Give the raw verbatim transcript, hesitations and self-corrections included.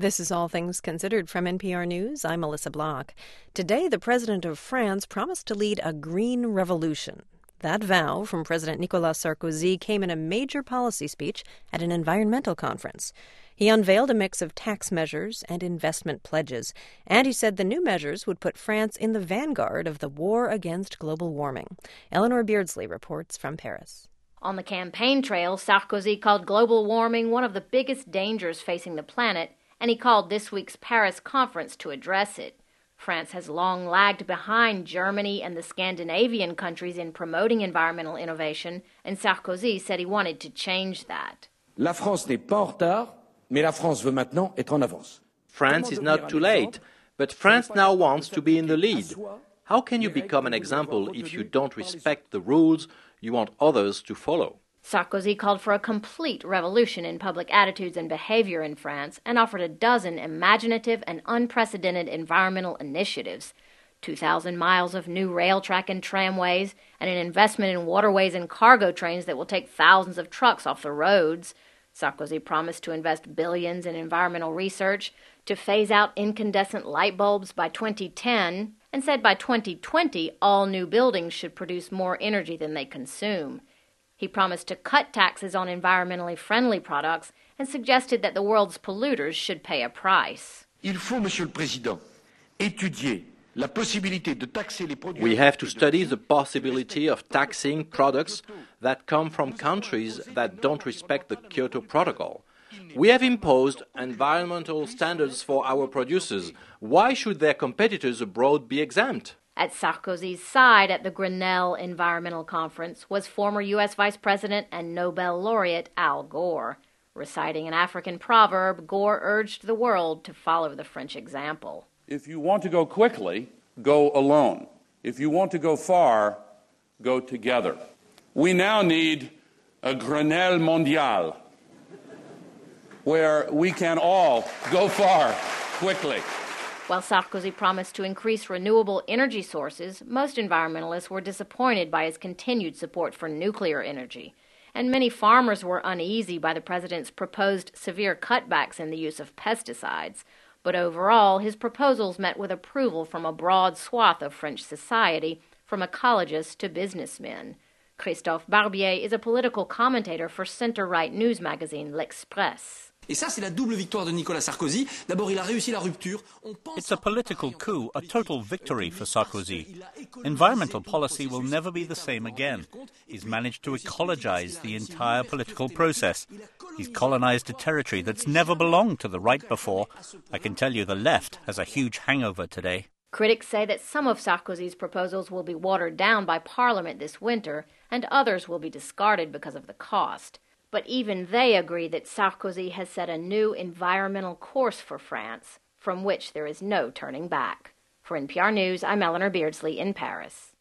This is All Things Considered from N P R News. I'm Melissa Block. Today, the president of France promised to lead a green revolution. That vow from President Nicolas Sarkozy came in a major policy speech at an environmental conference. He unveiled a mix of tax measures and investment pledges, and he said the new measures would put France in the vanguard of the war against global warming. Eleanor Beardsley reports from Paris. On the campaign trail, Sarkozy called global warming one of the biggest dangers facing the planet, and he called this week's Paris conference to address it. France has long lagged behind Germany and the Scandinavian countries in promoting environmental innovation, and Sarkozy said he wanted to change that. La France n'est pas en retard, mais la France veut maintenant être en avance. France is not too late, but France now wants to be in the lead. How can you become an example if you don't respect the rules you want others to follow? Sarkozy called for a complete revolution in public attitudes and behavior in France and offered a dozen imaginative and unprecedented environmental initiatives. two thousand miles of new rail track and tramways, and an investment in waterways and cargo trains that will take thousands of trucks off the roads. Sarkozy promised to invest billions in environmental research, to phase out incandescent light bulbs by twenty ten, and said by twenty twenty all new buildings should produce more energy than they consume. He promised to cut taxes on environmentally friendly products and suggested that the world's polluters should pay a price. Il faut, Monsieur le Président, étudier la possibilité de taxer les produits. We have to study the possibility of taxing products that come from countries that don't respect the Kyoto Protocol. We have imposed environmental standards for our producers. Why should their competitors abroad be exempt? At Sarkozy's side at the Grenelle Environmental Conference was former U S Vice President and Nobel laureate Al Gore. Reciting an African proverb, Gore urged the world to follow the French example. If you want to go quickly, go alone. If you want to go far, go together. We now need a Grenelle mondiale, where we can all go far quickly. While Sarkozy promised to increase renewable energy sources, most environmentalists were disappointed by his continued support for nuclear energy. And many farmers were uneasy by the president's proposed severe cutbacks in the use of pesticides. But overall, his proposals met with approval from a broad swath of French society, from ecologists to businessmen. Christophe Barbier is a political commentator for center-right news magazine L'Express. Et ça, c'est la double victoire de Nicolas Sarkozy. D'abord, il a réussi la rupture. It's a political coup, a total victory for Sarkozy. Environmental policy will never be the same again. He's managed to ecologize the entire political process. He's colonized a territory that's never belonged to the right before. I can tell you the left has a huge hangover today. Critics say that some of Sarkozy's proposals will be watered down by Parliament this winter, and others will be discarded because of the cost. But even they agree that Sarkozy has set a new environmental course for France, from which there is no turning back. For N P R News, I'm Eleanor Beardsley in Paris.